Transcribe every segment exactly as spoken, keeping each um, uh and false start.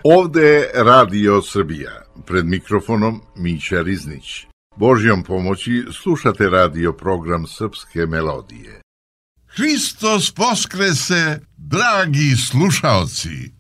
Ovde je Radio Srbija, pred mikrofonom Mića Riznić. Božjom pomoći slušate radio program Srpske melodije. Hristos Voskrese, dragi slušaoci!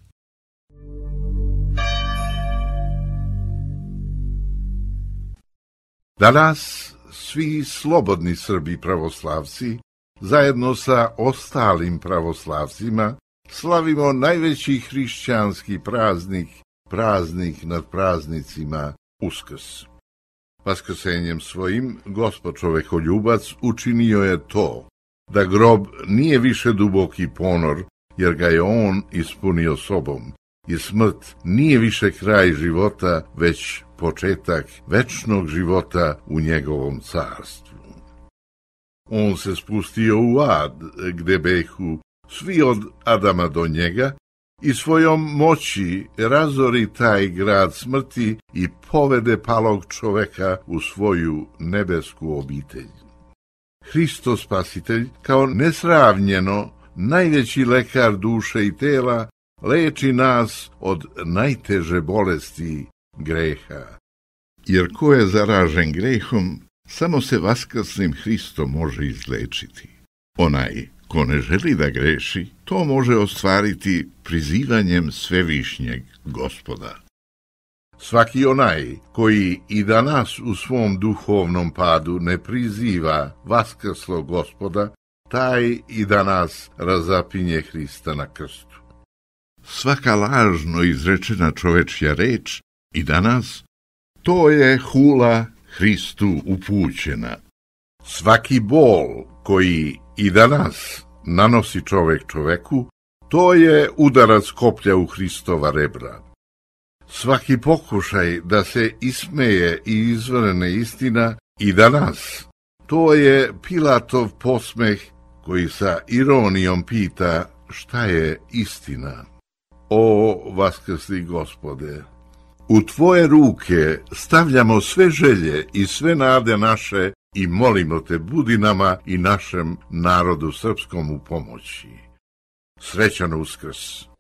Danas svi slobodni Srbi pravoslavci, zajedno sa ostalim pravoslavcima, slavimo najveći hrišćanski praznik, praznik nad praznicima, Uskrs. Vaskrsenjem svojim, Gospod čovekoljubac učinio je to, da grob nije više duboki ponor, jer ga je on ispunio sobom, i smrt nije više kraj života, već početak večnog života u njegovom carstvu. On se spustio u ad, gde behu svi od Adama do njega, i svojom moći razori taj grad smrti i povede palog čoveka u svoju nebesku obitelj. Hristo Spasitelj, kao nesravnjeno najveći lekar duše i tela, leči nas od najteže bolesti, greha. Jer ko je zaražen grehom, samo se vaskrslim Hristom može izlečiti. Onaj ko ne želi da greši, to može ostvariti prizivanjem svevišnjeg Gospoda. Svaki onaj koji i danas u svom duhovnom padu ne priziva vaskrslog Gospoda, taj i danas razapinje Hrista na krstu. Svaka lažno izrečena čovečja reč i danas, to je hula Hristu upućena. Svaki bol koji i danas nanosi čovek čoveku, to je udarac koplja u Hristova rebra. Svaki pokušaj da se ismeje i izvrne istina i danas, to je Pilatov posmeh koji sa ironijom pita šta je istina. O vaskrsli Gospode, u tvoje ruke stavljamo sve želje i sve nade naše i molimo te, budi nama i našem narodu srpskom u pomoći. Srećan Uskrs!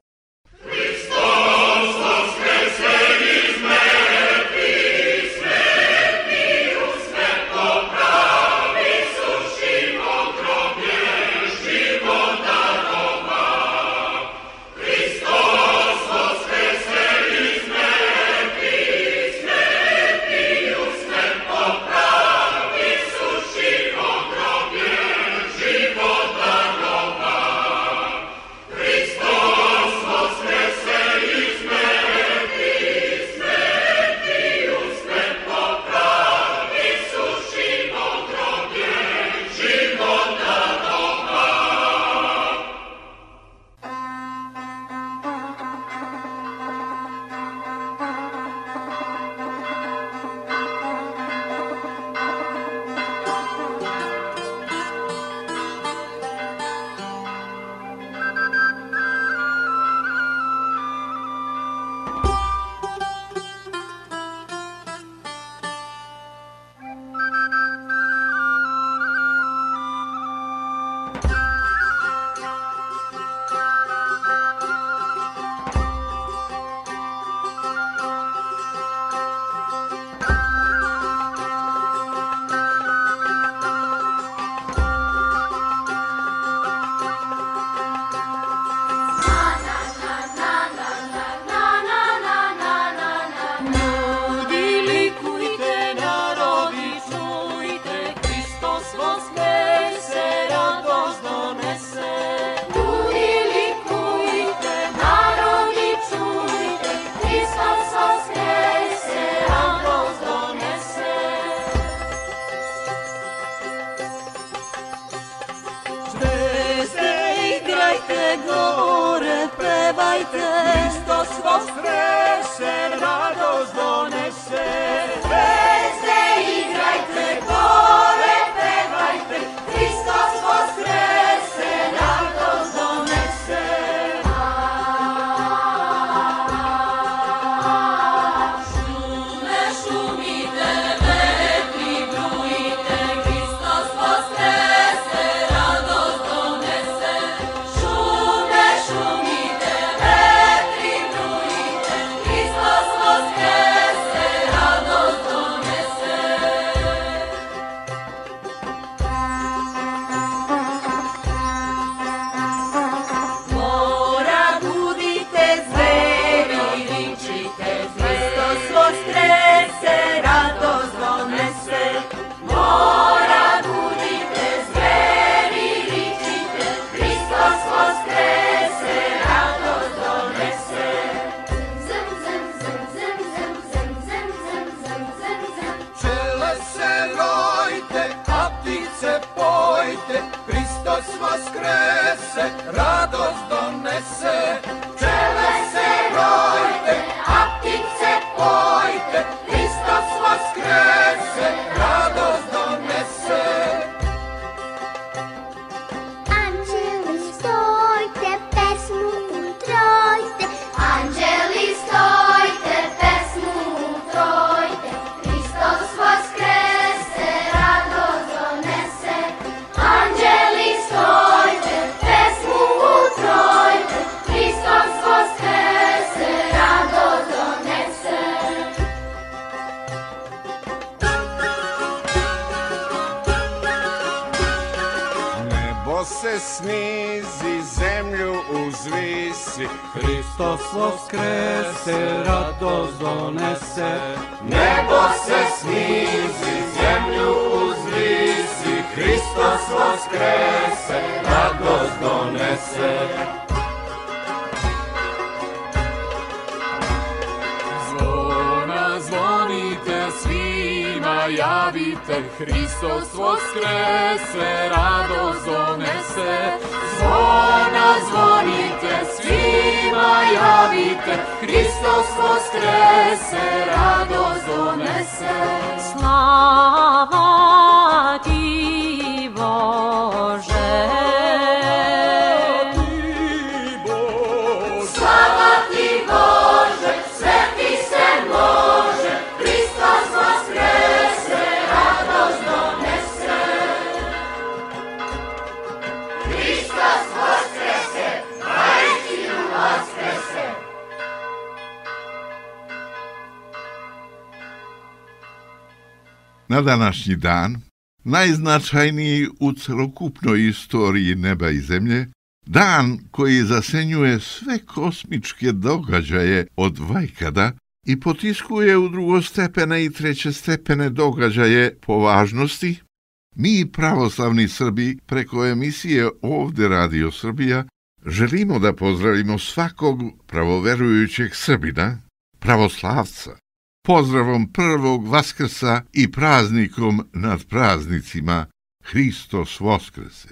snizi, zemlju uzvisi. Hristos voskrese, radost donese. Nebo se snizi, zemlju uzvisi. Hristos voskrese, radost donese. Zvona zvonite, svima javite, Hristos voskrese, radost donese. Zvona zvonite, svima javite, Hristos voskrese, radost donese. Slava ti, Bože. Slava ti, Bože, sveti se može, Hristos voskrese, radost donese. Hristos voskrese, majčinu voskrese. Na današnji dan, najznačajniji u celokupnoj istoriji neba i zemlje, dan koji zasenjuje sve kosmičke događaje od vajkada i potiskuje u drugostepene i trećestepene događaje po važnosti, mi, pravoslavni Srbi, preko emisije Ovde Radio Srbija, želimo da pozdravimo svakog pravoverujućeg Srbina, pravoslavca, pozdravom prvog Vaskrsa i praznikom nad praznicima Hristos voskrese.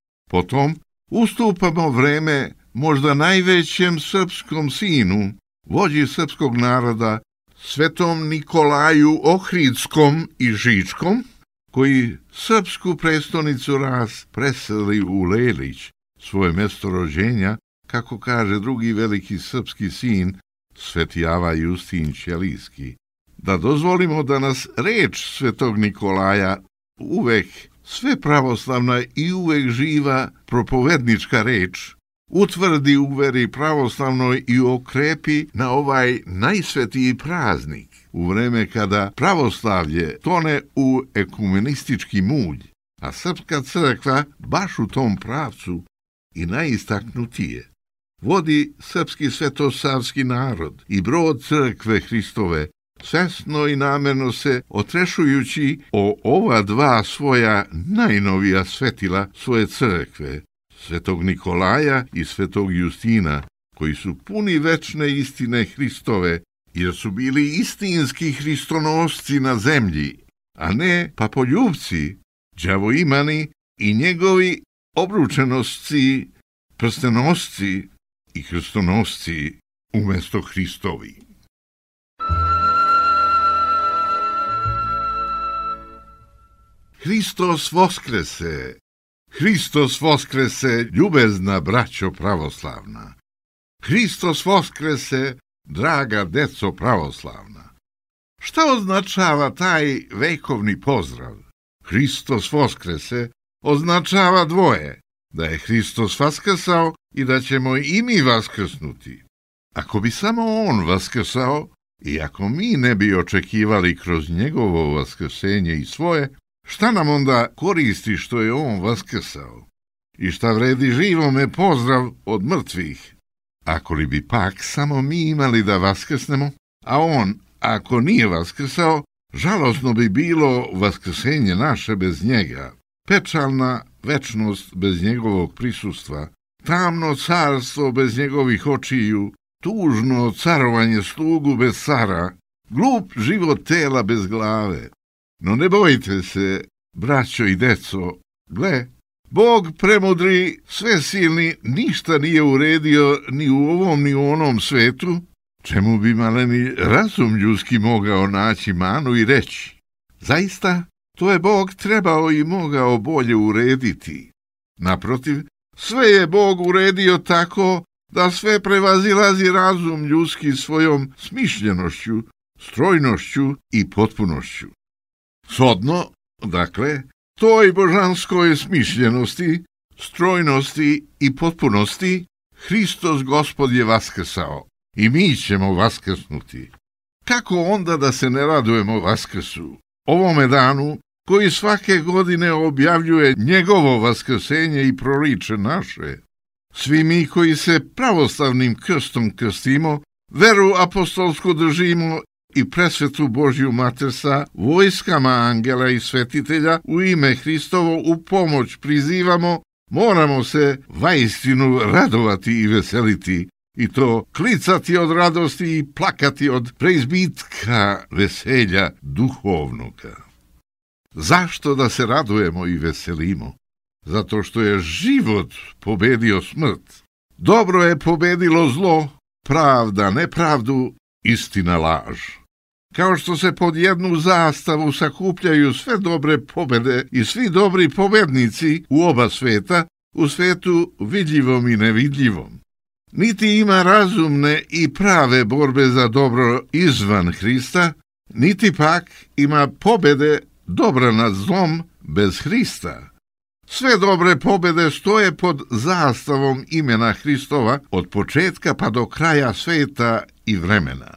Potom ustupamo vreme možda najvećem srpskom sinu, vođi srpskog naroda, svetom Nikolaju Ohridskom i Žičkom, koji srpsku prestonicu Ras preseli u Lelić, svoje mesto rođenja, kako kaže drugi veliki srpski sin, sveti Ava Justin Ćelijski. Da dozvolimo da nas reč svetog Nikolaja, uvek sve pravoslavna i uvek živa propovednička reč, utvrdi u veri pravoslavnoj i okrepi na ovaj najsvetiji praznik, u vreme kada pravoslavlje tone u ekumenistički mulj, a srpska crkva baš u tom pravcu i najistaknutije vodi srpski svetosavski narod i brod crkve Hristove, svesno i namerno se otrešujući o ova dva svoja najnovija svetila svoje crkve, svetog Nikolaja i svetog Justina, koji su puni večne istine Hristove, jer su bili istinski hristonosci na zemlji, a ne papoljubci, đavoimani i njegovi obručenosci, prstenosci i hristonosci umjesto Hristovi. Hristos voskrese, Hristos voskrese, ljubezna braćo pravoslavna. Hristos voskrese, draga deco pravoslavna. Šta označava taj vekovni pozdrav? Hristos voskrese označava dvoje, da je Hristos vaskrsao i da ćemo i mi vaskrsnuti. Ako bi samo on vaskrsao i ako mi ne bi očekivali kroz njegovo vaskrsenje i svoje, šta nam onda koristi što je on vaskrsao? I šta vredi živome pozdrav od mrtvih? Ako li bi pak samo mi imali da vaskrsnemo, a on, ako nije vaskrsao, žalosno bi bilo vaskrsenje naše bez njega, pečalna večnost bez njegovog prisustva, tamno carstvo bez njegovih očiju, tužno carovanje slugu bez cara, glup život tela bez glave. No ne bojte se, braćo i deco, gle, Bog premudri, svesilni, ništa nije uredio ni u ovom ni u onom svetu, čemu bi maleni razum ljudski mogao naći manu i reći. Zaista, to je Bog trebao i mogao bolje urediti. Naprotiv, sve je Bog uredio tako da sve prevazilazi razum ljudski svojom smišljenošću, strojnošću i potpunošću. Shodno, dakle, toj božanskoj smišljenosti, strojnosti i potpunosti, Hristos Gospod je vaskrsao i mi ćemo vaskrsnuti. Kako onda da se ne radujemo vaskrsu, ovome danu koji svake godine objavljuje njegovo vaskrsenje i proriče naše. Svi mi koji se pravoslavnim krstom krstimo, veru apostolsku držimo i presvetu Božju mater sa vojskama angela i svetitelja u ime Hristovo u pomoć prizivamo, moramo se vaistinu radovati i veseliti, i to klicati od radosti i plakati od preizbitka veselja duhovnoga. Zašto da se radujemo i veselimo? Zato što je život pobedio smrt. Dobro je pobedilo zlo, pravda nepravdu, istina laž. Kao što se pod jednu zastavu sakupljaju sve dobre pobede i svi dobri pobednici u oba sveta, u svetu vidljivom i nevidljivom. Niti ima razumne i prave borbe za dobro izvan Hrista, niti pak ima pobede dobra nad zlom bez Hrista. Sve dobre pobede stoje pod zastavom imena Hristova od početka pa do kraja sveta i vremena.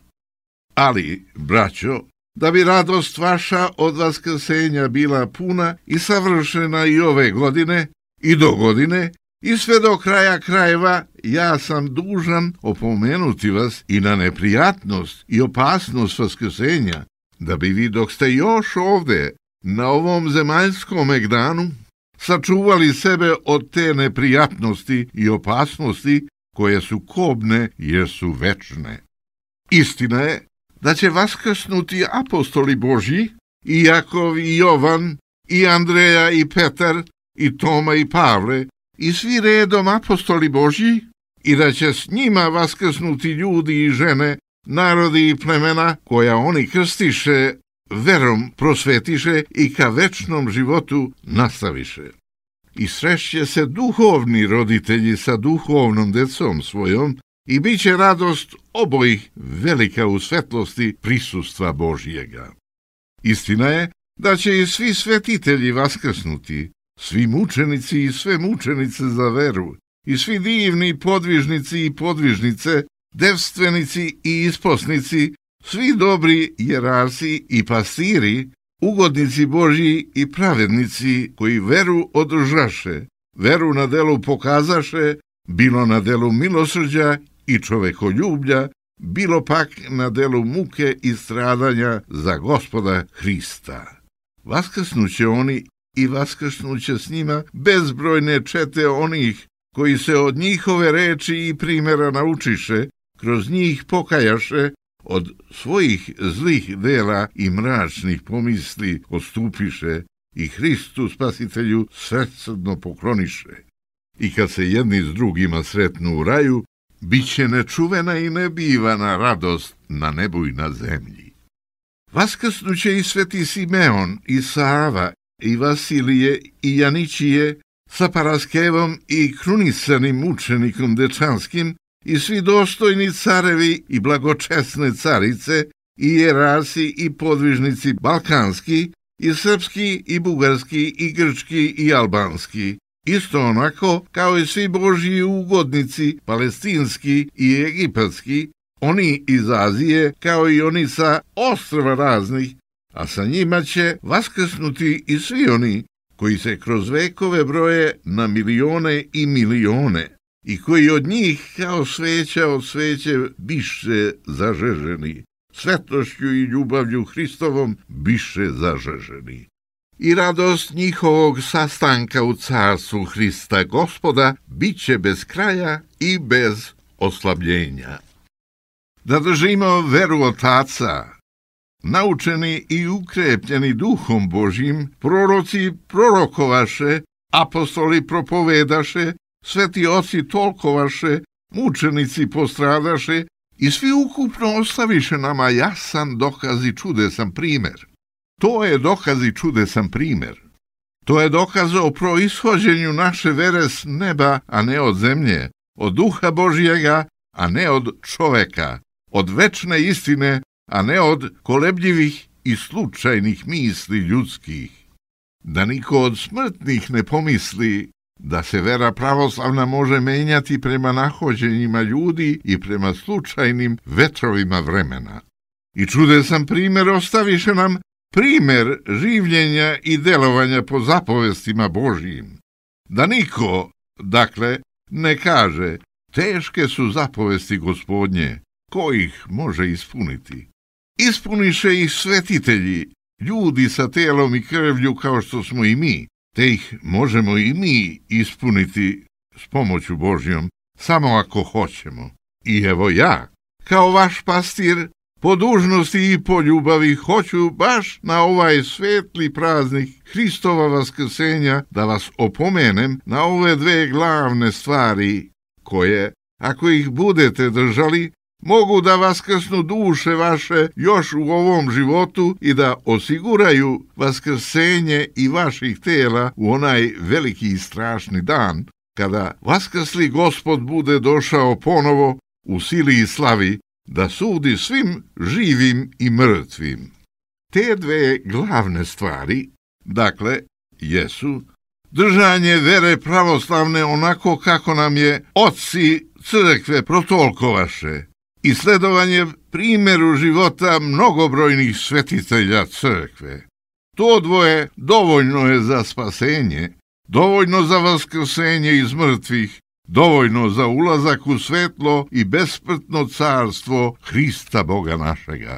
Ali, braćo, da bi radost vaša od vaskrsenja bila puna i savršena i ove godine, i do godine, i sve do kraja krajeva, ja sam dužan opomenuti vas i na neprijatnost i opasnost vaskrsenja, da bi vi dok ste još ovde, na ovom zemaljskom danu, sačuvali sebe od te neprijatnosti i opasnosti koje su kobne jer su večne. Istina je da će vaskrsnuti apostoli Božji, i Jakov i Jovan, i Andreja i Petar, i Toma i Pavle, i svi redom apostoli Božji, i da će s njima vaskrsnuti ljudi i žene, narodi i plemena koja oni krstiše, verom prosvetiše i ka večnom životu nastaviše. I srešće se duhovni roditelji sa duhovnom decom svojom i bit će radost obojih velika u svetlosti prisustva Božjega. Istina je da će i svi svetitelji vaskrsnuti, svi mučenici i sve mučenice za veru, i svi divni podvižnici i podvižnice, devstvenici i isposnici, svi dobri jerarsi i pastiri, ugodnici Božji i pravednici koji veru održaše, veru na delu pokazaše, bilo na delu milosrđa i čovekoljublja, bilo pak na delu muke i stradanja za Gospoda Hrista. Vaskrsnuće oni i vaskrsnuće s njima bezbrojne čete onih koji se od njihove reči i primjera naučiše, kroz njih pokajaše, od svojih zlih dela i mračnih pomisli odstupiše i Hristu Spasitelju svesrdno pokloniše. I kad se jedni s drugima sretnu u raju, bit će nečuvena i nebivana radost na nebu i na zemlji. Vaskrsnuće i sveti Simeon i Sava i Vasilije i Janičije sa Paraskevom i krunisanim mučenikom Dečanskim i svi dostojni carevi i blagočesne carice i jerarsi i podvižnici balkanski i srpski i bugarski i grčki i albanski, isto onako kao i svi Božji ugodnici palestinski i egipatski, oni iz Azije kao i oni sa ostrva raznih, a sa njima će vaskrsnuti i svi oni koji se kroz vekove broje na milione i milione i koji od njih kao sveća od sveće biše zažeženi, svetlošću i ljubavlju Hristovom biše zažeženi. I radost njihovog sastanka u carstvu Hrista Gospoda bit će bez kraja i bez oslabljenja. Da držimo veru otaca, naučeni i ukrepljeni duhom Božjim, proroci prorokovaše, apostoli propovedaše, sveti oci tolkovaše, mučenici postradaše i svi ukupno ostaviše nama jasan dokaz i čudesan primer. To je dokaz i čudesan primer. To je dokaz o proishođenju naše vere s neba, a ne od zemlje, od duha Božjega, a ne od čoveka, od večne istine, a ne od kolebljivih i slučajnih misli ljudskih. Da niko od smrtnih ne pomisli da se vera pravoslavna može menjati prema nahođenjima ljudi i prema slučajnim vetrovima vremena. I čudesan primjer ostaviše nam primer življenja i delovanja po zapovestima Božjim. Da niko, dakle, ne kaže, teške su zapovesti Gospodnje, ko ih može ispuniti? Ispuniše ih svetitelji, ljudi sa telom i krvlju kao što smo i mi, te ih možemo i mi ispuniti s pomoću Božjom, samo ako hoćemo. I evo ja, kao vaš pastir, po dužnosti i po ljubavi hoću baš na ovaj svetli praznik Hristova vaskrsenja da vas opomenem na ove dve glavne stvari, koje, ako ih budete držali, mogu da vaskrsnu duše vaše još u ovom životu i da osiguraju vaskrsenje i vaših tela u onaj veliki i strašni dan, kada vaskrsli Gospod bude došao ponovo u sili i slavi da sudi svim živim i mrtvim. Te dve glavne stvari, dakle, jesu držanje vere pravoslavne onako kako nam je oci crkve protolkovaše i sledovanje primjeru života mnogobrojnih svetitelja crkve. To dvoje dovoljno je za spasenje, dovoljno za vaskrsenje iz mrtvih, dovoljno za ulazak u svetlo i besmrtno carstvo Hrista Boga našega.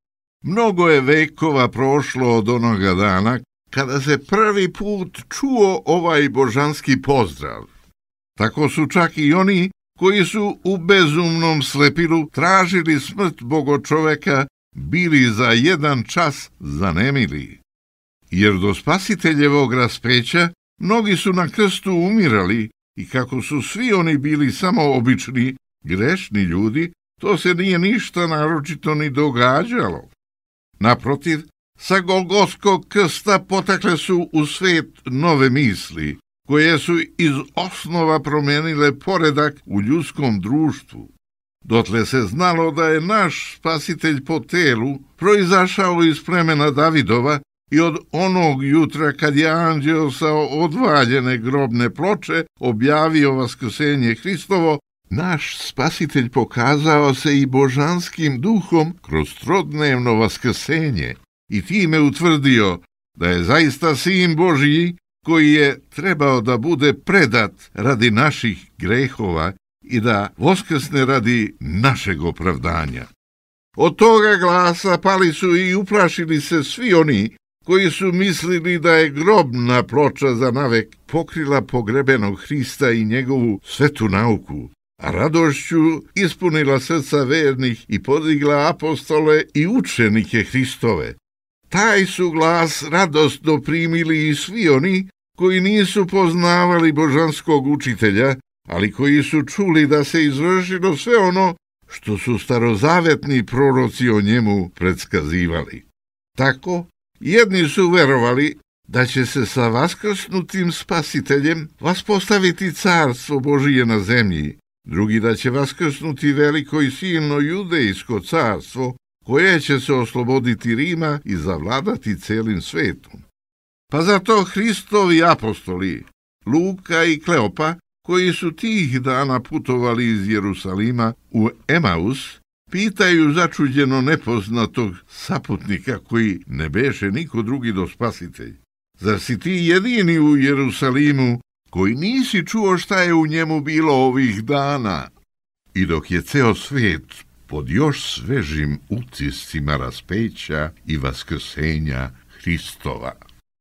Mnogo je vekova prošlo od onoga dana kada se prvi put čuo ovaj božanski pozdrav. Tako su čak i oni koji su u bezumnom slepilu tražili smrt Bogočoveka bili za jedan čas zanemili. Jer do spasiteljevog raspeća mnogi su na krstu umirali i kako su svi oni bili samo obični, grešni ljudi, to se nije ništa naročito ni događalo. Naprotiv, sa Golgotskog krsta potekle su u svet nove misli, koje su iz osnova promenile poredak u ljudskom društvu. Dotle se znalo da je naš spasitelj po telu proizašao iz plemena Davidova i od onog jutra kad je anđeo sa odvaljene grobne ploče objavio vaskrsenje Hristovo, naš spasitelj pokazao se i božanskim duhom kroz trodnevno vaskrsenje i time utvrdio da je zaista sin Božji koji je trebao da bude predat radi naših grehova i da voskrsne radi našeg opravdanja. Od toga glasa pali su i uplašili se svi oni koji su mislili da je grobna ploča za navek pokrila pogrebenog Hrista i njegovu svetu nauku, a radošću ispunila srca vernih i podigla apostole i učenike Hristove. Taj su glas radosno primili i svi oni koji nisu poznavali božanskog učitelja, ali koji su čuli da se izvršilo sve ono što su starozavetni proroci o njemu predskazivali. Tako, jedni su verovali da će se sa vaskrsnutim spasiteljem vaspostaviti carstvo Božije na zemlji, drugi da će vaskrsnuti veliko i silno judejsko carstvo, koje će se osloboditi Rima i zavladati celim svetom. Pa zato Hristovi apostoli, Luka i Kleopa, koji su tih dana putovali iz Jerusalima u Emaus, pitaju začuđeno nepoznatog saputnika koji ne beše niko drugi do spasitelj. Zar si ti jedini u Jerusalimu koji nisi čuo šta je u njemu bilo ovih dana? I dok je ceo svet pod još svežim utiscima raspeća i vaskrsenja Hristova.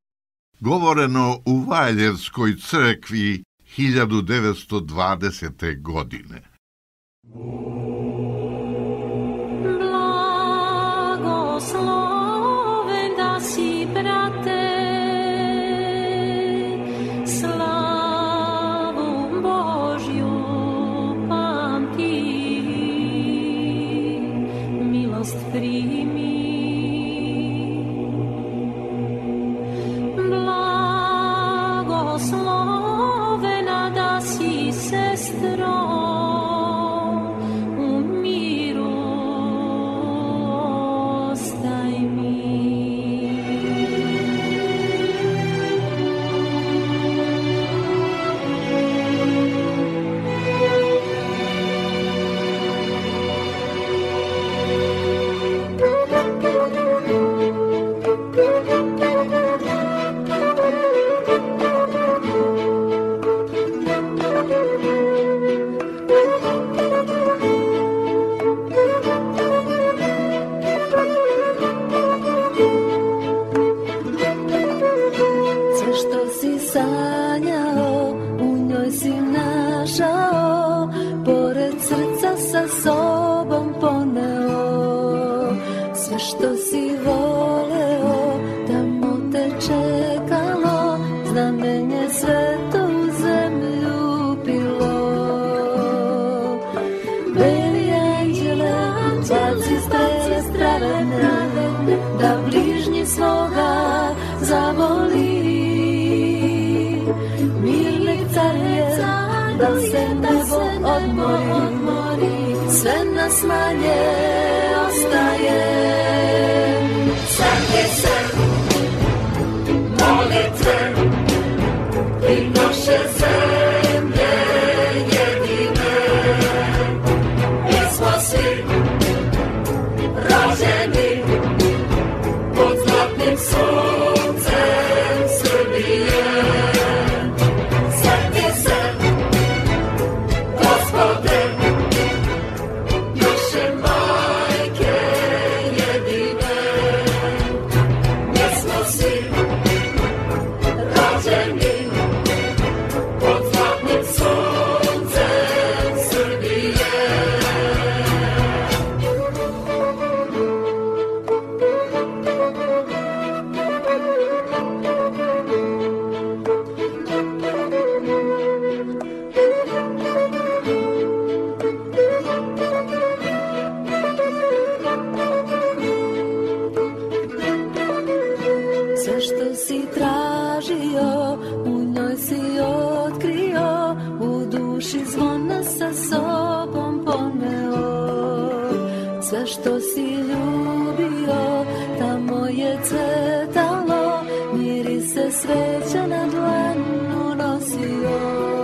Govoreno u Valjevskoj crkvi hiljadu devetsto dvadesete. godine. Blagosloven da si, brate, slavu Božju pamti, milost primi. Blagoslovena da si, sestro, u miru ostaj mi. si sanjao, u njoj si našao, pored srca sa sobom poneo. Sve što si voleo, tamo te čekalo, znamenje sveto u zemlju pilo. Beli anđele, baci strele pravedne, da bližnji svoga zavoli. Mirni car je, da se nebo odmori, sve nas manje ostaje. Svaki se molitve i naše zemlje jedine, mi smo svi rođeni pod zlatnim suncem Srbije. Sjeti se, Gospode, naše majke jedine, mi smo svi rođeni pod zlatnim suncem Srbije. Sve što si tražio, u njoj si otkrio, u duši zvona sa sobom poneo. Sve što si ljubio, tamo je cvetalo, mirise sveća na dlanu nosio.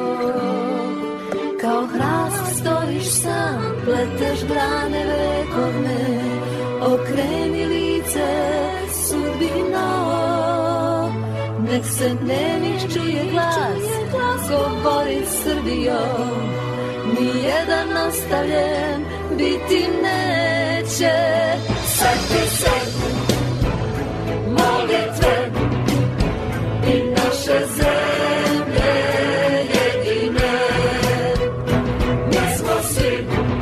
Kao hrast stojiš sam, pleteš grane vekovne, okreni lice sudbino. Nek se ne niščije glas, govori Srbijo, nijedan ostavljen biti neće. Sjeti se molitve i naše zemlje jedine, mi smo svi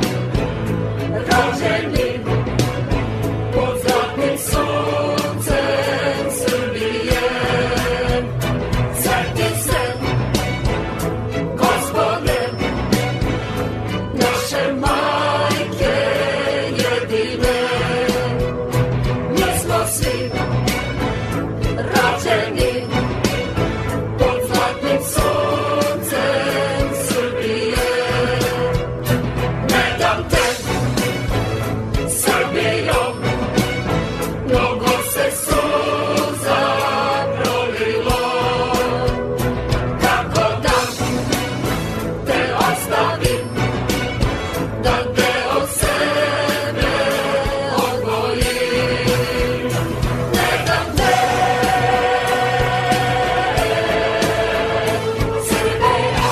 rođeni pod zlatnim suncem Srbije. Sjeti se, Gospode, naše majke jedine, mi smo svi rođeni pod zlatnim suncem Srbije. Ne dam te, Srbijo, mnogo se suza prolilo, kako da te ostavim, da te od sebe odvojim. Ne dam te, Srbijo.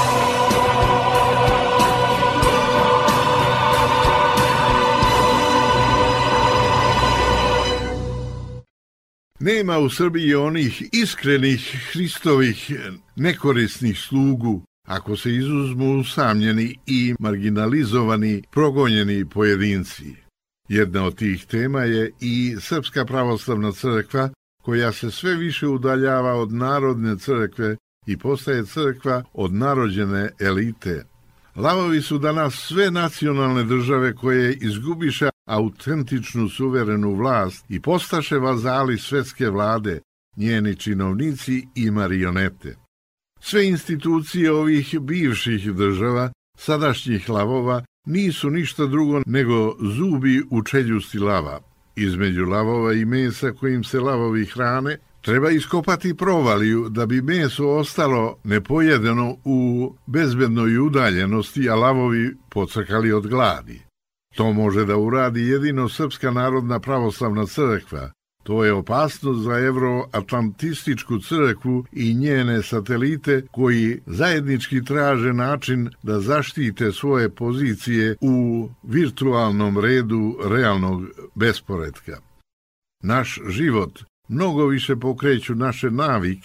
Nema u Srbiji onih iskrenih Hristovih nekorisnih slugu, ako se izuzmu usamljeni i marginalizovani, progonjeni pojedinci. Jedna od tih tema je i Srpska pravoslavna crkva, koja se sve više udaljava od narodne crkve i postaje crkva od narođene elite. Lavovi su danas sve nacionalne države koje izgubiše autentičnu suverenu vlast i postaše vazali svetske vlade, njeni činovnici i marionete. Sve institucije ovih bivših država, sadašnjih lavova, nisu ništa drugo nego zubi u čeljusti lava. Između lavova i mesa kojim se lavovi hrane, treba iskopati provaliju da bi meso ostalo nepojedeno u bezbednoj udaljenosti, a lavovi pocrkali od gladi. To može da uradi jedino Srpska narodna pravoslavna crkva. To je opasnost za evroatlantističku crkvu i njene satelite koji zajednički traže način da zaštite svoje pozicije u virtualnom redu realnog besporedka. Naš život mnogo više pokreću naše navike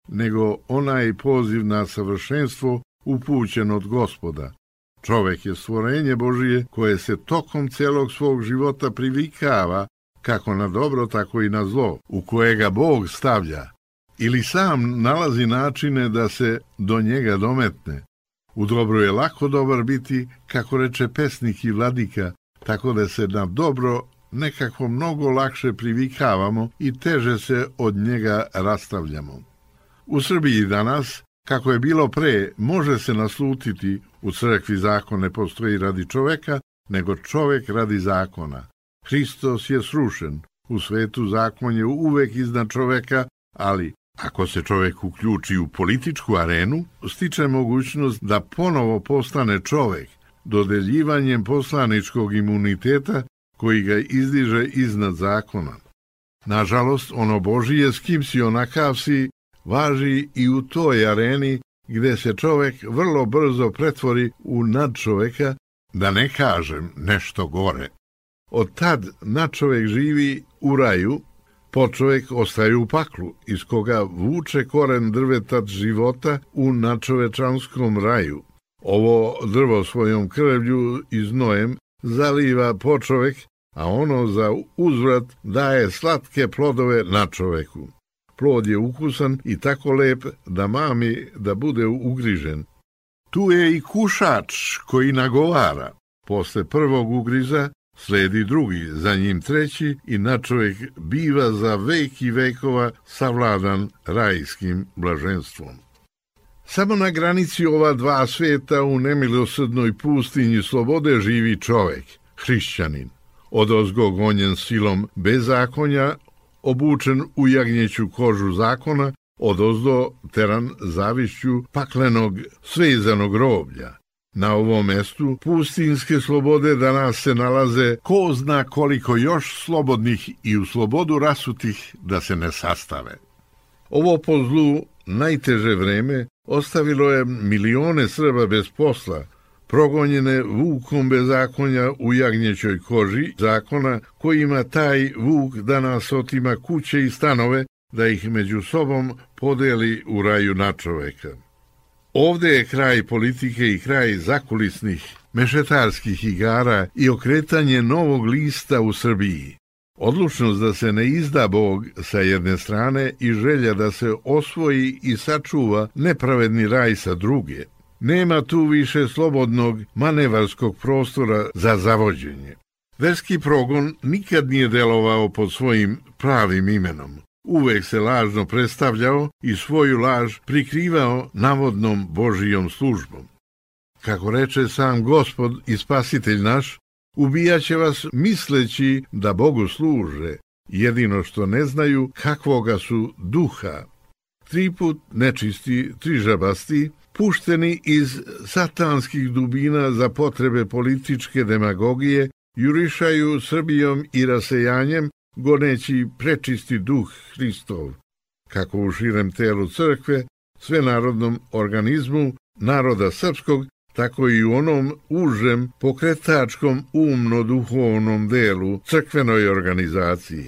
nego onaj poziv na savršenstvo upućen od Gospoda. Čovek je stvorenje Božije koje se tokom celog svog života privikava kako na dobro, tako i na zlo, u kojega Bog stavlja, ili sam nalazi načine da se do njega dometne. U dobru je lako dobar biti, kako reče pesnik i vladika, tako da se na dobro nekako mnogo lakše privikavamo i teže se od njega rastavljamo. U Srbiji danas, kako je bilo pre, može se naslutiti: u crkvi zakon ne postoji radi čoveka, nego čovek radi zakona. Hristos je srušen, u svetu zakon je uvek iznad čoveka, ali ako se čovek uključi u političku arenu, stiče mogućnost da ponovo postane čovek, dodeljivanjem poslaničkog imuniteta koji ga izdiže iznad zakona. Nažalost, ono Božije s kim si onakav si važi i u toj areni gde se čovek vrlo brzo pretvori u nadčoveka, da ne kažem nešto gore. Od tad nadčovek živi u raju, podčovek ostaje u paklu, iz koga vuče koren drveta života u nadčovečanskom raju. Ovo drvo svojom krvlju i znojem zaliva podčovek, a ono za uzvrat daje slatke plodove nadčoveku. Plod je ukusan i tako lep da mami da bude ugrižen. Tu je i kušač koji nagovara. Posle prvog ugriza sledi drugi, za njim treći i nadčovek biva za vek i vekova savladan rajskim blaženstvom. Samo na granici ova dva sveta u nemilosrdnoj pustinji slobode živi čovek, hrišćanin. Odozgo gonjen silom bezakonja, obučen u jagnjeću kožu zakona, odozdo teran zavišću paklenog svezanog roblja. Na ovom mestu pustinske slobode danas se nalaze ko zna koliko još slobodnih i u slobodu rasutih da se ne sastave. Ovo po zlu najteže vreme ostavilo je milione Srba bez posla, progonjene vukom bezakonja u jagnjećoj koži zakona, kojima taj vuk danas otima kuće i stanove da ih među sobom podeli u raju nadčoveka. Ovde je kraj politike i kraj zakulisnih mešetarskih igara i okretanje novog lista u Srbiji. Odlučnost da se ne izda Bog sa jedne strane i želja da se osvoji i sačuva nepravedni raj sa druge. Nema tu više slobodnog manevarskog prostora za zavođenje. Verski progon nikad nije delovao pod svojim pravim imenom. Uvek se lažno predstavljao i svoju laž prikrivao navodnom Božijom službom. Kako reče sam Gospod i Spasitelj naš, ubijaće vas misleći da Bogu služe, jedino što ne znaju kakvoga su duha. Tri put nečisti, tri žabasti, pušteni iz satanskih dubina za potrebe političke demagogije, jurišaju Srbijom i rasejanjem, goneći prečisti duh Hristov, kako u širem telu crkve, svenarodnom organizmu naroda srpskog, tako i u onom užem pokretačkom umno-duhovnom delu crkvenoj organizaciji.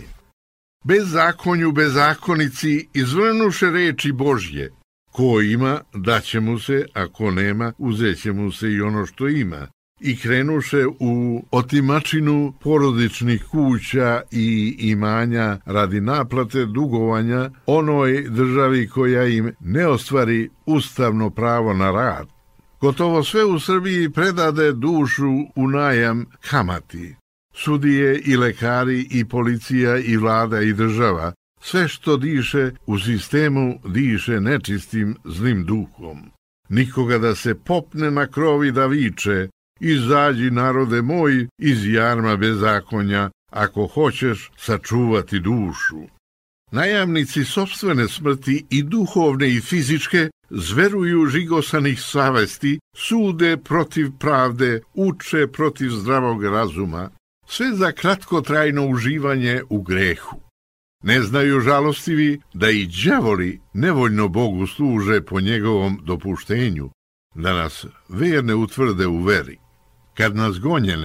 Bezakonju bezakonici izvrnuše reči Božje. Ko ima, daće mu se, a ko nema, uzeće mu se i ono što ima. I krenuše u otimačinu porodičnih kuća i imanja radi naplate dugovanja onoj državi koja im ne ostvari ustavno pravo na rad. Gotovo sve u Srbiji predade dušu u najam kamati. Sudije i lekari i policija i vlada i država, sve što diše u sistemu diše nečistim zlim duhom. Nikoga da se popne na krovi da viče: izađi narode moj iz jarma bezakonja, ako hoćeš sačuvati dušu. Najamnici sopstvene smrti i duhovne i fizičke zveruju žigosanih savesti, sude protiv pravde, uče protiv zdravog razuma, sve za kratkotrajno uživanje u grehu. Ne znaju žalostivi da i đavoli nevoljno Bogu služe po njegovom dopuštenju, da nas verne utvrde u veri. Kad nas gonjene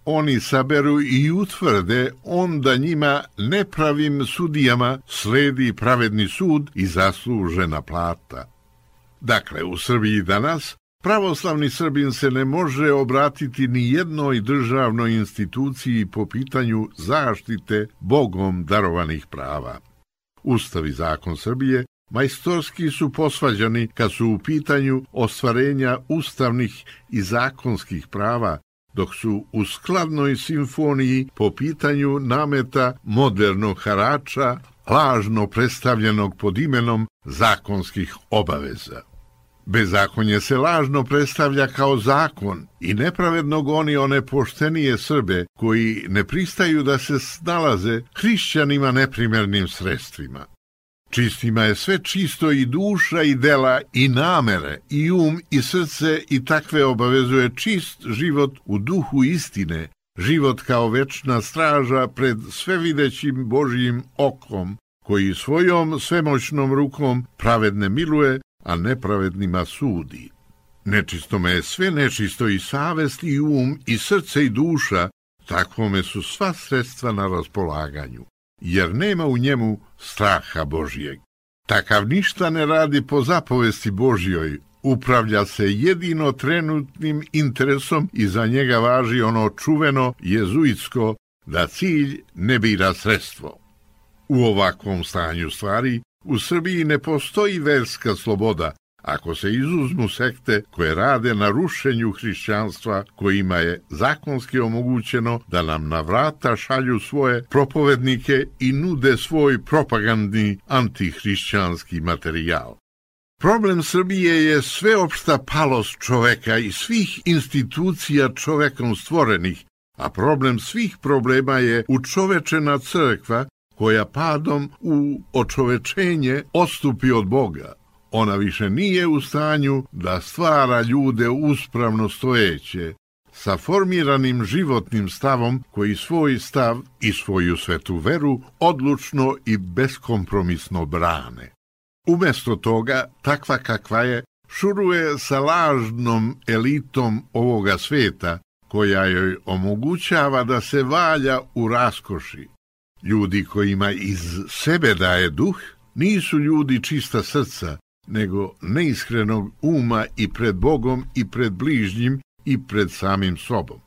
oni saberu i utvrde, onda njima nepravim sudijama sledi pravedni sud i zaslužena plata. Dakle, u Srbiji danas pravoslavni Srbin se ne može obratiti ni jednoj državnoj instituciji po pitanju zaštite Bogom darovanih prava. Ustav i zakon Srbije majstorski su posvađani kad su u pitanju ostvarenja ustavnih i zakonskih prava, dok su u skladnoj simfoniji po pitanju nameta modernog harača, lažno predstavljenog pod imenom zakonskih obaveza. Bezakonje se lažno predstavlja kao zakon i nepravedno goni one poštenije Srbe koji ne pristaju da se snalaze hrišćanima neprimernim sredstvima. Čistima je sve čisto i duša i dela i namere i um i srce i takve obavezuje čist život u duhu istine, život kao večna straža pred svevidećim Božjim okom, koji svojom svemoćnom rukom pravedne miluje, a nepravednima sudi. Nečistome je sve nečisto i savest i um i srce i duša, takvome su sva sredstva na raspolaganju, jer nema u njemu straha Božjeg. Takav ništa ne radi po zapovesti Božjoj, upravlja se jedino trenutnim interesom i za njega važi ono čuveno jezuitsko da cilj ne bira sredstvo. U ovakvom stanju stvari u Srbiji ne postoji verska sloboda, ako se izuzmu sekte koje rade na rušenju hrišćanstva, kojima je zakonski omogućeno da nam na vrata šalju svoje propovednike i nude svoj propagandni antihrišćanski materijal. Problem Srbije je sveopšta palost čoveka i svih institucija čovekom stvorenih, a problem svih problema je učovečena crkva koja padom u očovečenje odstupi od Boga. Ona više nije u stanju da stvara ljude uspravno stojeće, sa formiranim životnim stavom koji svoj stav i svoju svetu veru odlučno i beskompromisno brane. Umjesto toga, takva kakva je, šuruje sa lažnom elitom ovoga sveta, koja joj omogućava da se valja u raskoši. Ljudi kojima iz sebe daje duh, nisu ljudi čista srca, nego neiskrenog uma i pred Bogom i pred bližnjim i pred samim sobom.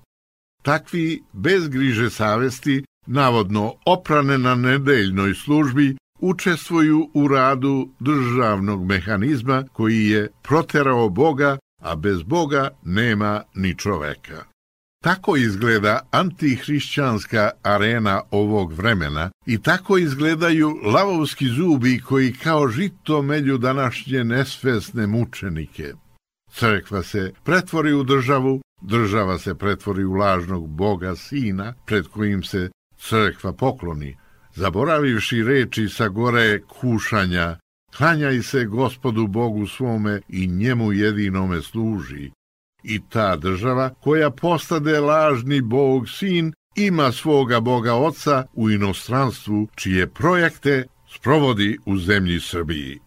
Takvi bez griže savesti, navodno oprane na nedeljnoj službi, učestvuju u radu državnog mehanizma koji je proterao Boga, a bez Boga nema ni čoveka. Tako izgleda antihrišćanska arena ovog vremena i tako izgledaju lavovski zubi koji kao žito melju današnje nesvesne mučenike. Crkva se pretvori u državu, država se pretvori u lažnog Boga Sina pred kojim se crkva pokloni, zaboravivši reči sa gore kušanja, klanjaj se Gospodu Bogu svome i njemu jedinome služi. I ta država koja postade lažni Bog Sin ima svoga Boga Oca u inostranstvu čije projekte sprovodi u zemlji Srbiji.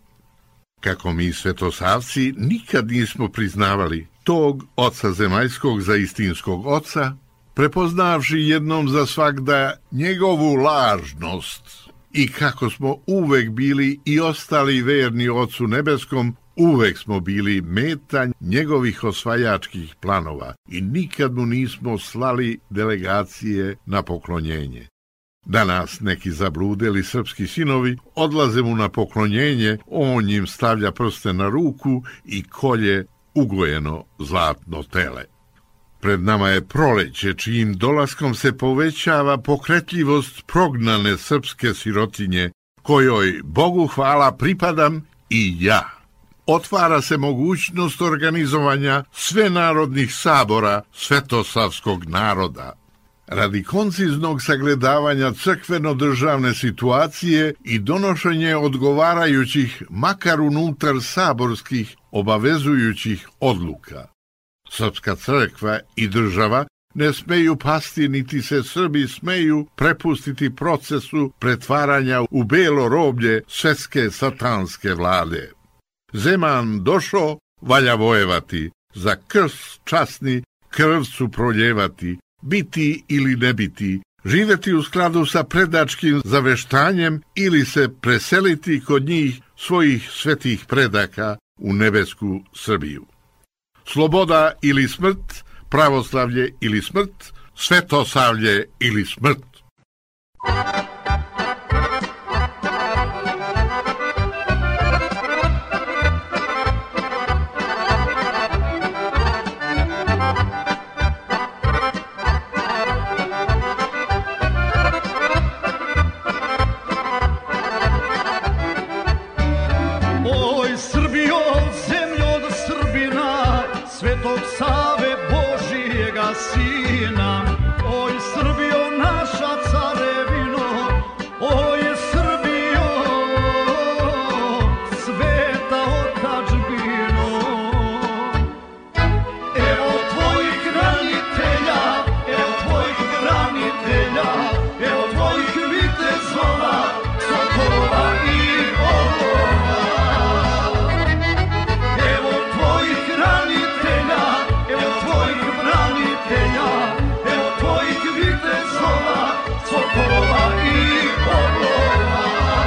Kako mi svetosavci nikad nismo priznavali tog Oca zemaljskog za istinskog Oca, prepoznavši jednom za svagda njegovu lažnost i kako smo uvek bili i ostali verni Ocu nebeskom, uvek smo bili meta njegovih osvajačkih planova i nikad mu nismo slali delegacije na poklonjenje. Danas neki zabludeli srpski sinovi odlaze mu na poklonjenje, on im stavlja prste na ruku i kolje ugojeno zlatno tele. Pred nama je proleće, čijim dolaskom se povećava pokretljivost prognane srpske sirotinje, kojoj, Bogu hvala, pripadam i ja. Otvara se mogućnost organizovanja svenarodnih sabora svetosavskog naroda. Radi konciznog sagledavanja crkveno-državne situacije i donošenje odgovarajućih, makar unutar saborskih, obavezujućih odluka. Srpska crkva i država ne smeju pasti, niti se Srbi smeju prepustiti procesu pretvaranja u belo roblje svetske satanske vlade. Zeman došo, valja vojevati, za krst časni krvcu proljevati, biti ili ne biti, živjeti u skladu sa predačkim zaveštanjem ili se preseliti kod njih svojih svetih predaka u nebesku Srbiju. Sloboda ili smrt, pravoslavlje ili smrt, svetosavlje ili smrt. Sina, oj Srbijo naša carevino, oj Srbijo sveta otadžbino. Evo tvojih branitelja, evo tvojih branitelja, evo tvojih vitezova, sokolova i orlova. Evo tvojih branitelja, evo tvojih branitelja, evo tvojih vitezova, sokolova i orlova.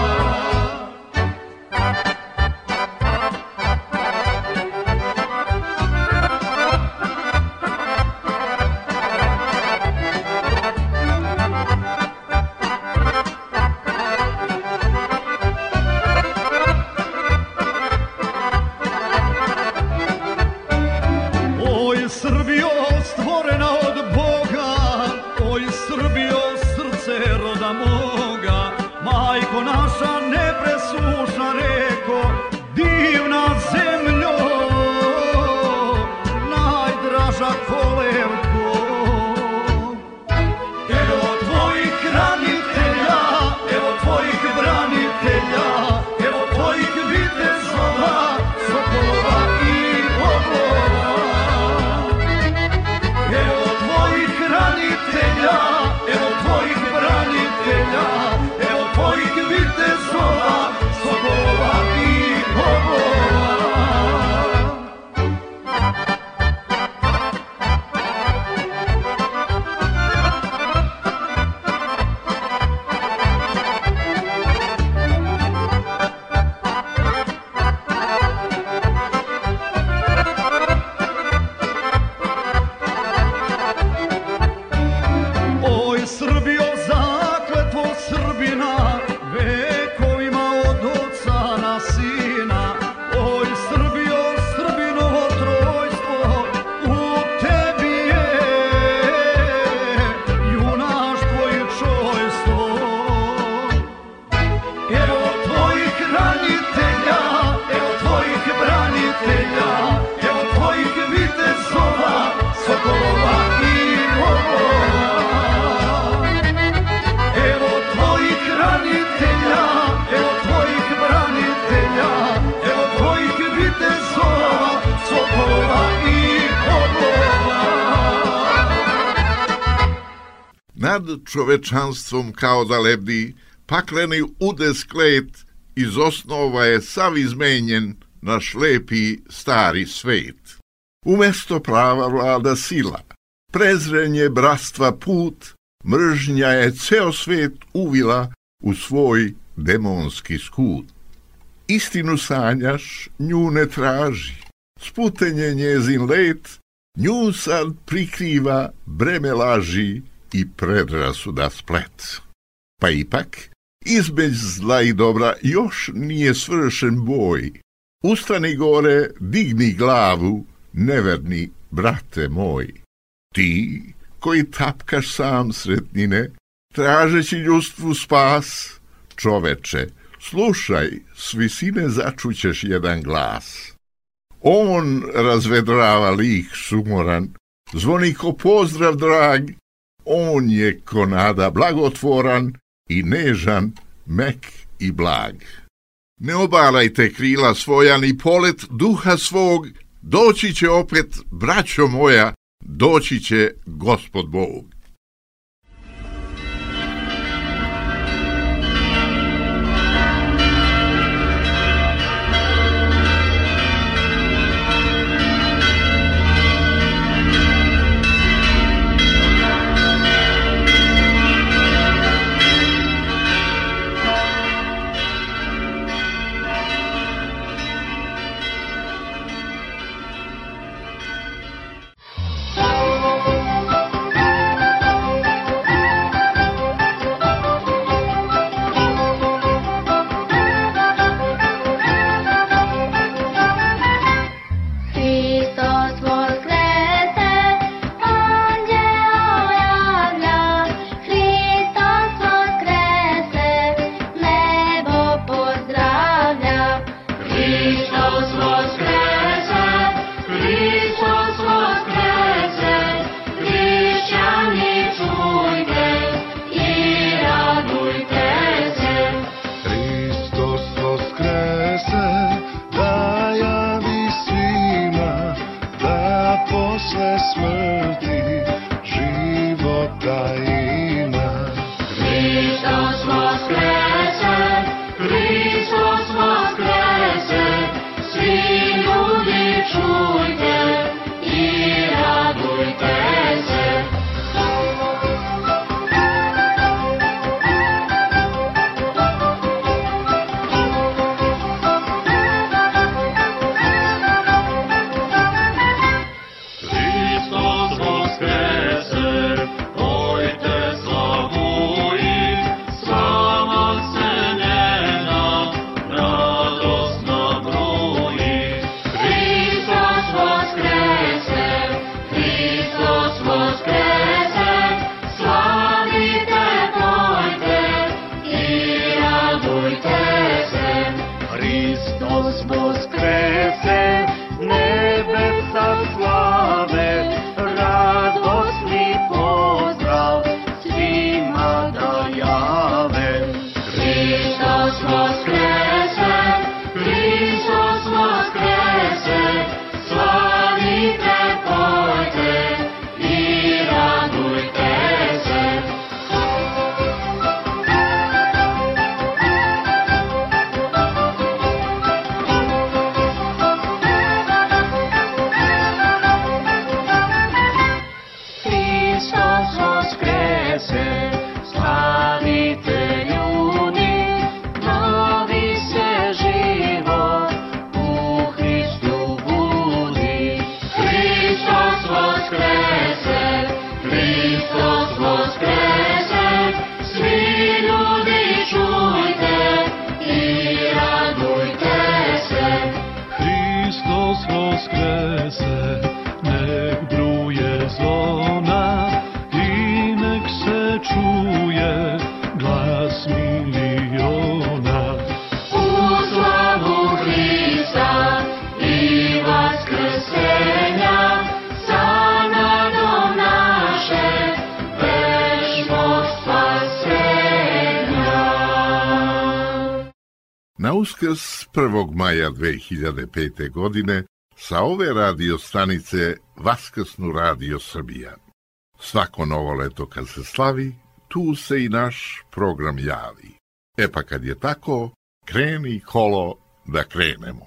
Oj Srbijo stvorena od Boga, oj Srbijo srce roda moga, majko naša nepresušna reko, divna zemljo, najdraža kolevko. Evo tvojih branitelja, evo tvojih branitelja, evo tvojih vitezova, sokolova i orlova. Evo tvojih branitelja, evo tvojih branitelja, evo tvojih vitezova, sokolova i orlova. Oj Srbijo zakletvo Srbina, vekovima od oca na sina. Oj Srbijo Srbinovo trojstvo, u tebi je junaštvo i čojstvo. Evo tvojih branitelja, evo tvojih branitelja, evo tvojih vitezova, sokolova i orlova. Evo tvojih branitelja, evo tvojih branitelja, evo tvojih vitezova, sokolova i orlova. Nad čovečanstvom kao da lebdi, pakleni udes klet, iz osnova je sav izmenjen naš lepi stari svet. Umesto prava vlada sila, prezrenje bratstva put, mržnja je ceo svet uvila u svoj demonski skut. Istinu sanjaš, nju ne traži, sputenje njezin let, nju sad prikriva breme laži i predrasuda splet. Pa ipak, između zla i dobra još nije svršen boj. Ustani gore, digni glavu, neverni brate moj. Ti, koji tapkaš sam sretnine, tražeći ljudstvu spas, čoveče, slušaj, s visine začućeš jedan glas. On razvedrava lik sumoran, zvoni ko pozdrav drag, on je ko nada blagotvoran i nežan, mek i blag. Ne obarajte krila svoja ni polet duha svog, doći će opet, braćo moja, doći će Gospod Bog. posle smrti života ima. Hristos Voskrese, Hristos Voskrese, svi ljudi čujte i radujte se. Na Uskrs prvog maja dve hiljade pete. godine sa ove radio stanice Vaskrsnu radio Srbija. Svako novo leto kad se slavi, tu se i naš program javi. E pa kad je tako, kreni kolo da krenemo.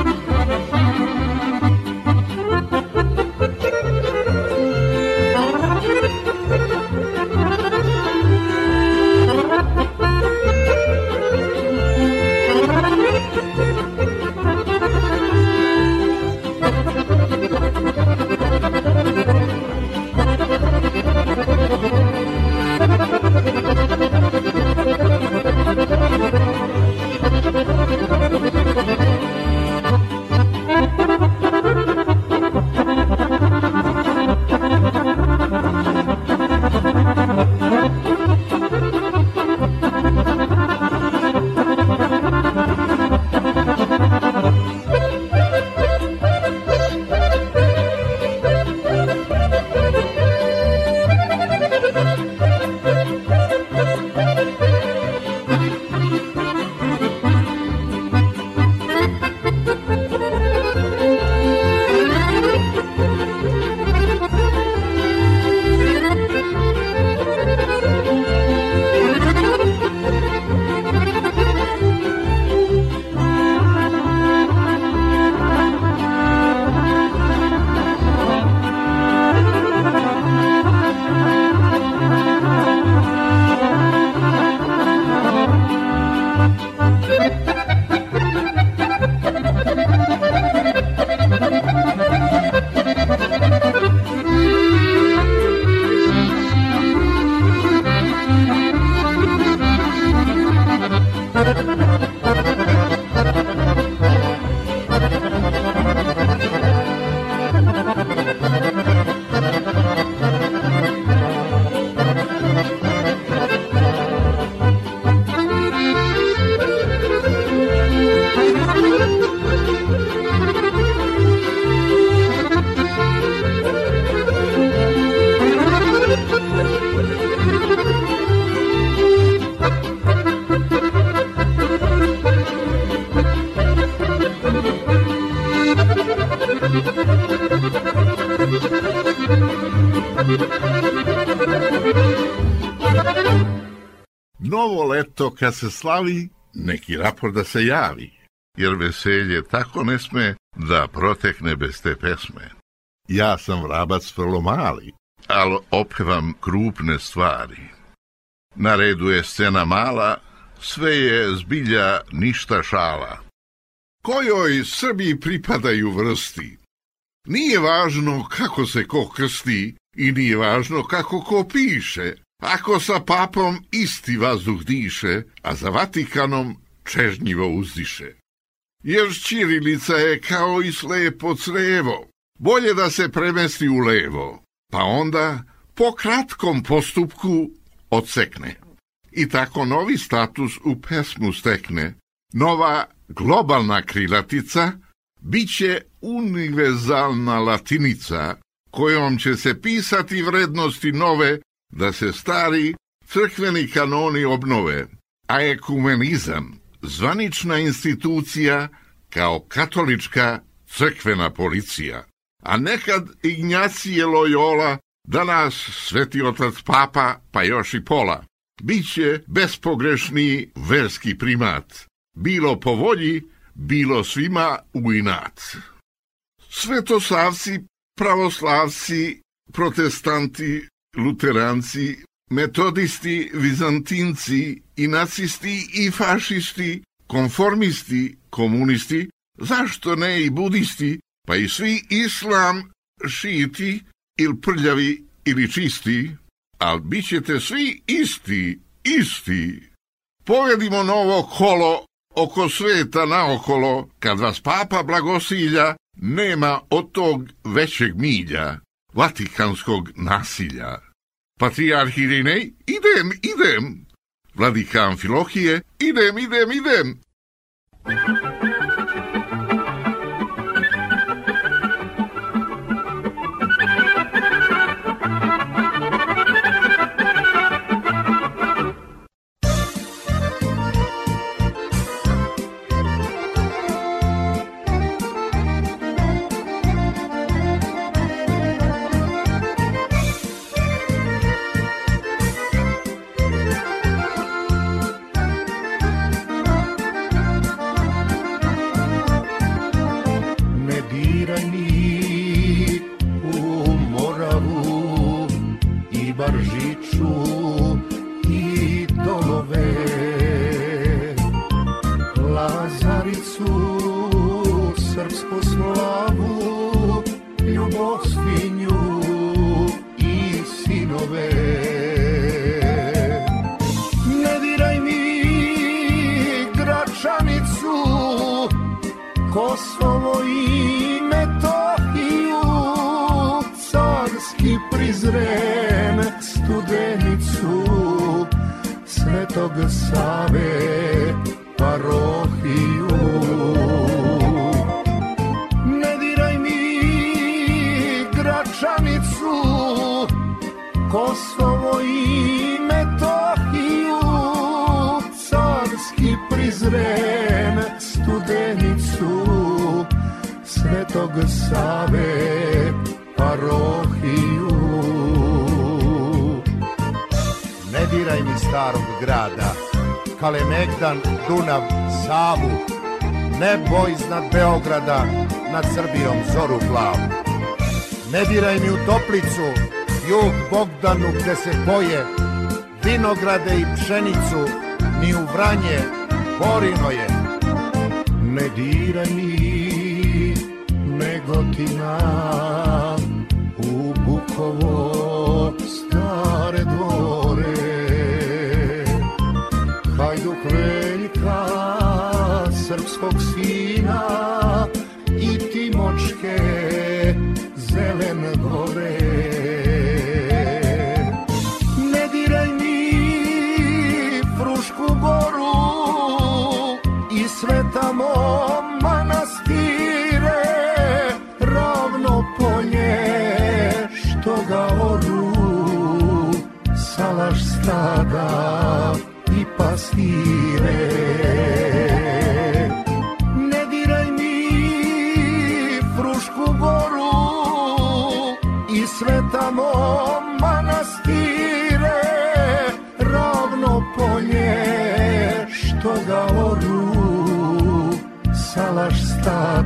Thank you. Novo leto kad se slavi, neki raport da se javi, jer veselje tako ne sme da protekne bez te pesme. Ja sam vrabac vrlo mali, ali opevam krupne stvari. Na redu je scena mala, sve je zbilja ništa šala. Kojoj Srbiji pripadaju vrsti? Nije važno kako se ko krsti i nije važno kako ko piše, ako sa papom isti vazduh diše, a za Vatikanom čežnjivo uzdiše. Jer ćirilica je kao i slepo crevo, bolje da se premesti u levo, pa onda po kratkom postupku odsekne. I tako novi status u pesmu stekne. Nova globalna krilatica biće univerzalna latinica, kojom će se pisati vrednosti nove, da se stari crkveni kanoni obnove, a ekumenizam, zvanična institucija kao katolička crkvena policija. A nekad Ignjacije Loyola, danas sveti otac papa, pa još i pola, biće bespogrešni verski primat, bilo po volji, bilo svima u inat. Svetosavci, pravoslavci, protestanti, luteranci, metodisti, vizantinci i nacisti i fašisti, konformisti, komunisti, zašto ne i budisti, pa i svi islam, šiti, ili prljavi ili čisti, ali bit ćete svi isti, isti. Povedimo novo kolo oko sveta naokolo, kad vas papa blagosilja, nema od tog većeg milja, vatikanskog nasilja. Patrijarh Irinej, idem, idem. Vladika Amfilohije, idem, idem, idem. Kosovo i Metohiju, carski Prizren, Studenicu, Svetog Save, parohiju. Ne diraj mi Gračanicu, Kosovo i Metohiju, carski Prizren, Studenicu, Svetog Save, parohiju. Ne diraj mi starog grada, Kalemegdan, Dunav, Savu, nebo iznad Beograda, nad Srbijom zoru plavu. Ne diraj mi u Toplicu, jug Bogdanu gde se poje, vinograde i pšenicu, ni u Vranje, Borino je. Ne diraj mi Negotina, u Bukovo stare dvore, Hajduk Veljka, srpskog sina i Timočke, Zelene gore. Ne diraj mi Frušku goru i Svetamo manastire, Ravno polje što ga oru, Salaš stada i pastire. Ne diraj mi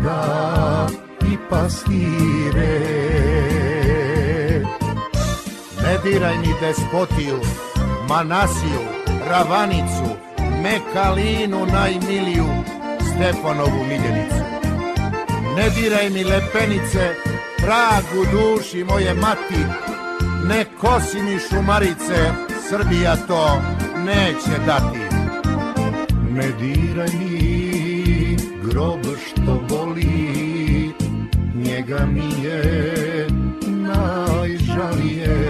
stada i pastire. Ne diraj ni despotiju, Manasiju, Ravanicu, Mekalinu najmiliju, Stefanovu miljenicu. Ne diraj mi lepenice, tragu duši moje mati, ne kosi mi šumarice, Srbija to neće dati. Ne diraj mi grob što boli, njega mi je najžalije.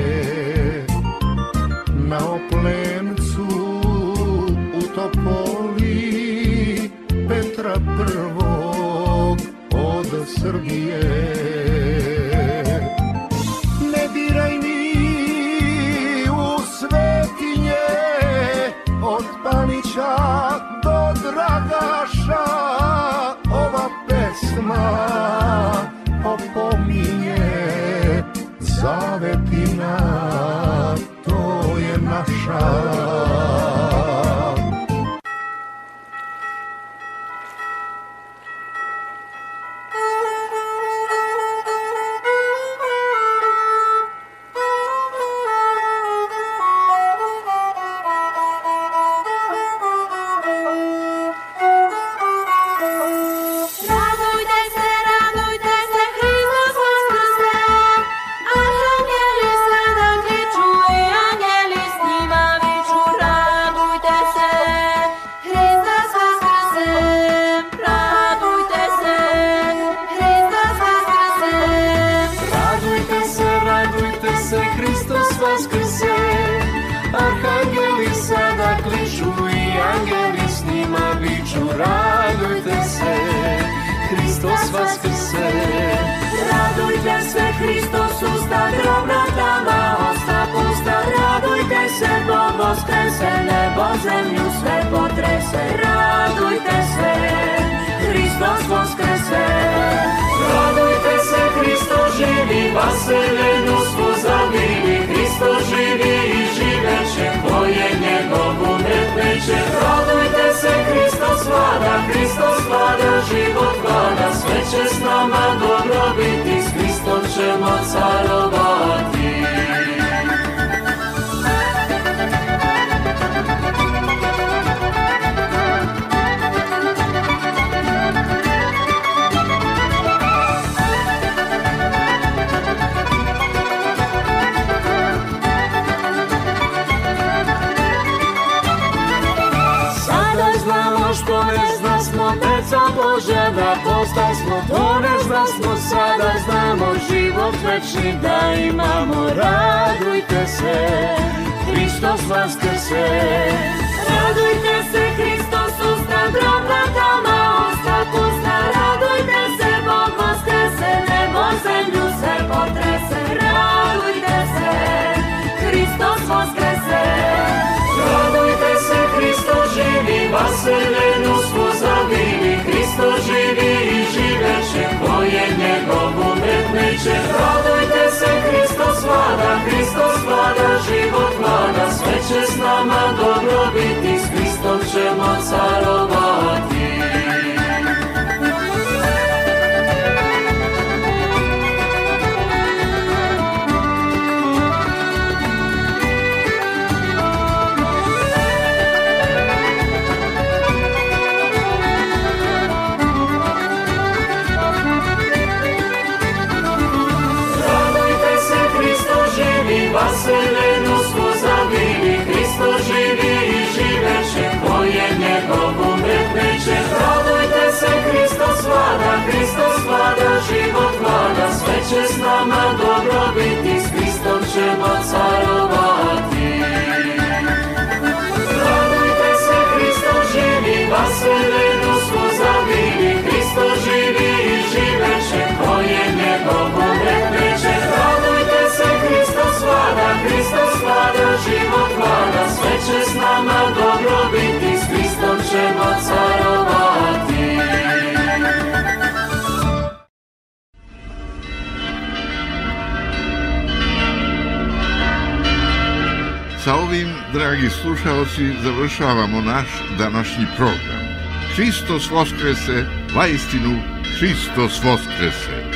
Na Oplencu u Topoli Petra prvog od Srbije. Ne diraj mi u svetinje od Panića do Dragaša, ova pesma opominje zavetina, to je naša. Sa ovim, dragi slušalci, završavamo naš današnji program. Hristos Voskrese, Vaistinu, Hristos Voskrese!